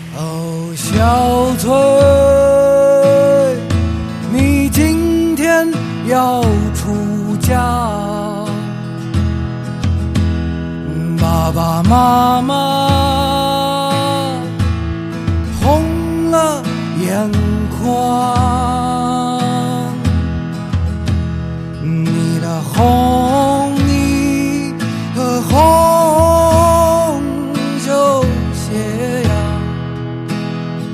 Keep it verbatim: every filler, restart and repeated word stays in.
哦，小翠，你今天要出嫁，爸爸妈妈红了眼眶。